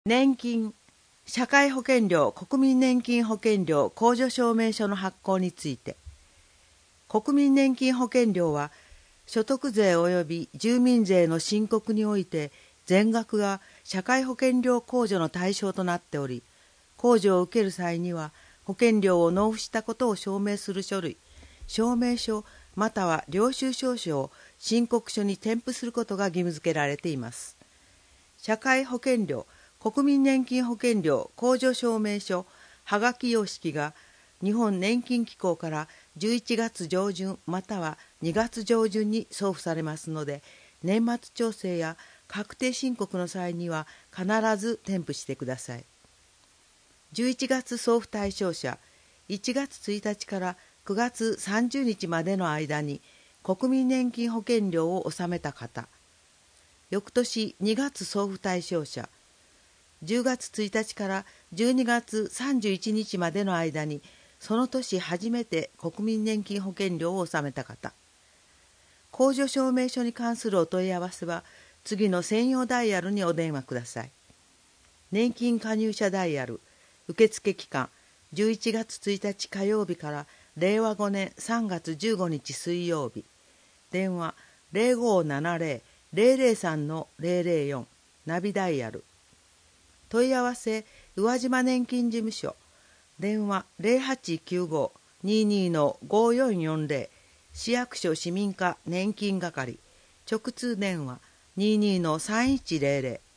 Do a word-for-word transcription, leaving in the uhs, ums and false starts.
年金、社会保険料国民年金保険料控除証明書の発行について、国民年金保険料は所得税及び住民税の申告において全額が社会保険料控除の対象となっており、控除を受ける際には保険料を納付したことを証明する書類、証明書または領収証書を申告書に添付することが義務付けられています。社会保険料国民年金保険料控除証明書はがき様式が日本年金機構からじゅういちがつ上旬またはにがつ上旬に送付されますので、年末調整や確定申告の際には必ず添付してください。じゅういちがつ送付対象者、いちがつついたちからくがつさんじゅうにちまでの間に国民年金保険料を納めた方、翌年にがつ送付対象者、じゅうがつついたちからじゅうにがつさんじゅういちにちまでの間にその年初めて国民年金保険料を納めた方、控除証明書に関するお問い合わせは次の専用ダイヤルにお電話ください。年金加入者ダイヤル受付期間じゅういちがつついたち火曜日かられいわごねんさんがつじゅうごにち水曜日、電話 ゼロごーななゼロ ゼロゼロさん ゼロゼロよん ナビダイヤル、問い合わせ宇和島年金事務所、電話 ゼロはちきゅうご にーにー ごーよんよんゼロ、市役所市民課年金係、直通電話 にーにー さんいちゼロゼロ